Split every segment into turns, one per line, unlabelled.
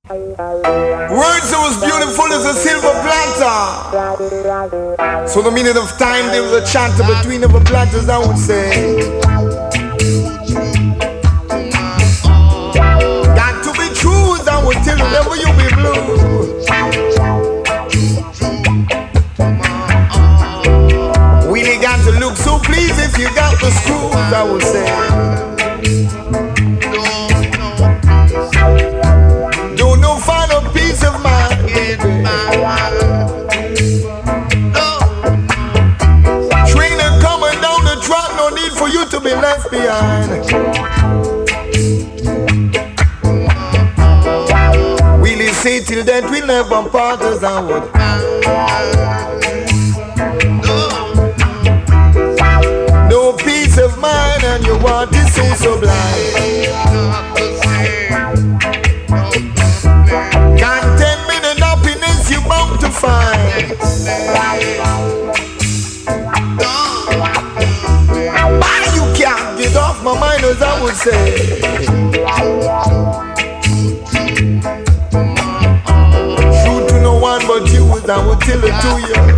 Words are as beautiful as a silver platter. So the minute of time there was a chant between the platters, I would say. Got to be true, I would tell you, never you be blue. Really got to look so pleased if you got the screws, I would say. Don't no find a peace of mind, baby. Trainer coming down the track, no need for you to be left behind. Really say till then we never part as I would. No peace of mind and you want it so sublime. Contentment and happiness you bound to find. Why you can't get off my mind as I would say. True to no one but you as I would tell it to you.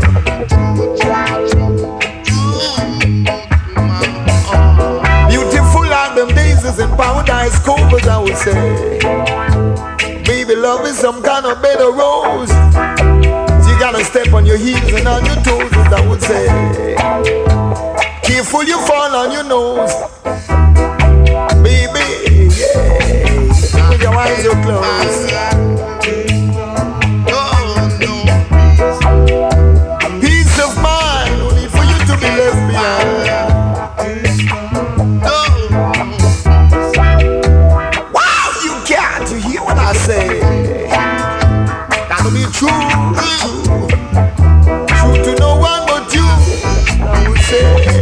Beautiful like them daisies in paradise cove as I would say. Baby, love is some kind of better rose. So you gotta step on your heels and on your toes, as I would say. Careful you fall on your nose. Baby, yeah. With your eyes are closed. Peace of mind, no need for you to be left behind. Wow, you can't, you hear what I say? That'll be true, true to no one but you, I would say.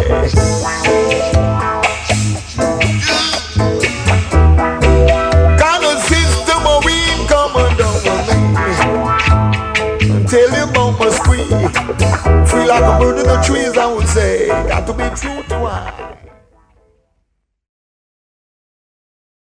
Kind of system of we come down with me. And tell you about my squeak. Feel like a bird in the trees, I would say. Got to be true to I.